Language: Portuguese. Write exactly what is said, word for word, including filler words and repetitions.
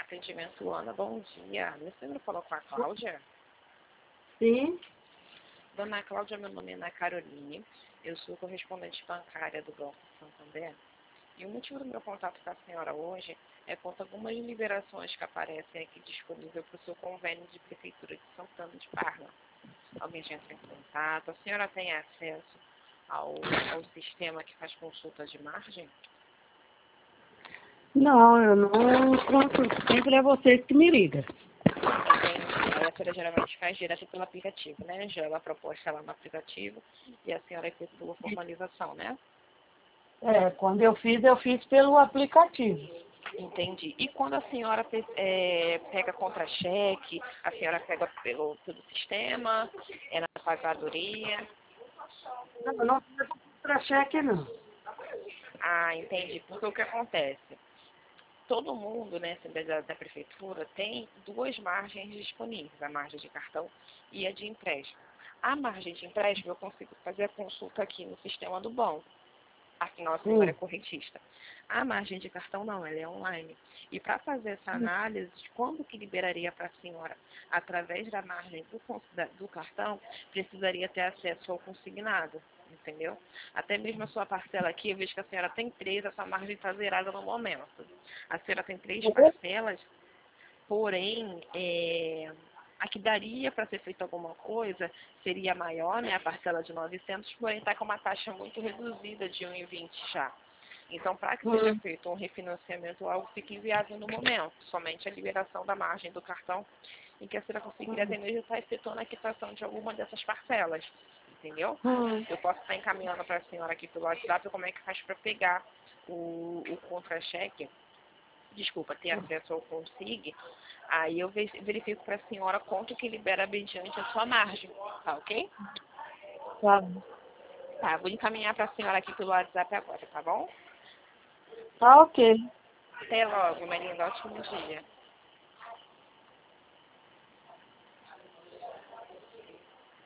Atendimento Ana, bom dia. Você não falou com a Cláudia? Sim. Dona Cláudia, meu nome é Ana Caroline. Eu sou correspondente bancária do Banco Santander. E o motivo do meu contato com a senhora hoje é quanto a algumas liberações que aparecem aqui disponível para o seu convênio de Prefeitura de Santana de Parma. Alguém já entrou em contato? A senhora tem acesso ao, ao sistema que faz consulta de margem? Não, eu não consulto. Sempre é vocês que me ligam. Entendi. Aí a senhora geralmente faz direto pelo aplicativo, né? Joga a proposta lá no aplicativo e a senhora efetua a formalização, né? É, quando eu fiz, eu fiz pelo aplicativo. Entendi. E quando a senhora pe- é, pega contra-cheque, a senhora pega pelo, pelo sistema, é na pagadoria? Não, eu não fiz para cheque, não. Ah, entendi. Porque o que acontece? Todo mundo, né, assim, da, da prefeitura, tem duas margens disponíveis, a margem de cartão e a de empréstimo. A margem de empréstimo eu consigo fazer a consulta aqui no sistema do banco. Afinal, a senhora é Hum. correntista. A margem de cartão não, ela é online. E para fazer essa análise de quando que liberaria para a senhora através da margem do, cons- da- do cartão, precisaria ter acesso ao consignado, entendeu? Até mesmo a sua parcela aqui, eu vejo que a senhora tem três, a sua margem está zerada no momento. A senhora tem três parcelas, porém, é, a que daria para ser feita alguma coisa seria maior, né, a parcela de novecentos, porém está com uma taxa muito reduzida de um vírgula vinte já. Então, para que seja Hum. feito um refinanciamento, algo fica inviável no momento, somente a liberação da margem do cartão, em que a senhora conseguiria até mesmo estar efetuando a quitação de alguma dessas parcelas, entendeu? Hum. Eu posso estar encaminhando para a senhora aqui pelo WhatsApp como é que faz para pegar o, o contra-cheque, desculpa, ter acesso ao Consig. Aí eu ve- verifico para a senhora quanto que libera mediante a sua margem, tá ok? Tá. Tá, vou encaminhar para a senhora aqui pelo WhatsApp agora, tá bom? Tá ok. Até logo, Marinha, ótimo dia.